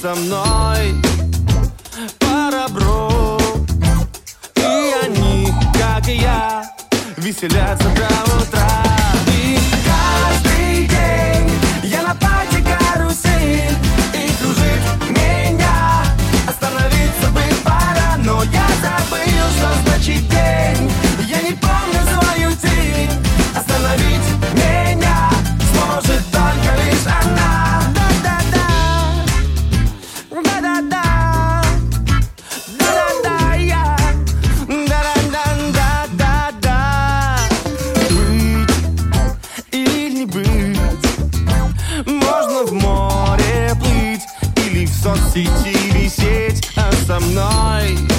со мной парабро. И они, как и я, веселятся до утра. И каждый день я на пати карусель, и кружит меня, остановиться бы пора. Но я забыл, что значит день. Я не помню свою тень. Остановить меня сможет только лишь она. Да-да-да, да-да-да, да-да-да, я, да-да-да-да-да-да. Быть или не быть, можно в море плыть или в соцсети висеть, а со мной